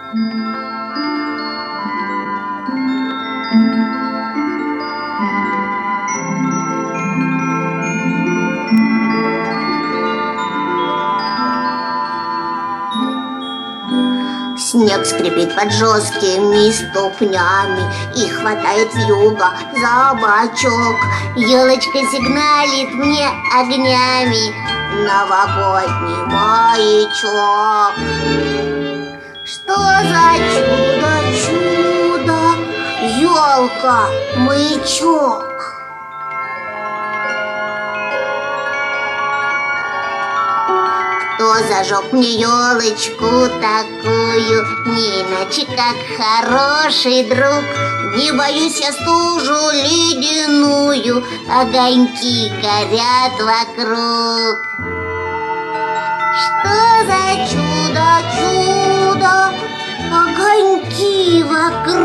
Снег скрипит под жесткими ступнями и хватает вьюга за бочок. Елочка сигналит мне огнями, новогодний маячок. Что за чудо, елка, маячок? Кто зажег мне елочку такую, не иначе как хороший друг? Не боюсь я стужу ледяную, огоньки горят вокруг. Что за чудо, огоньки вокруг?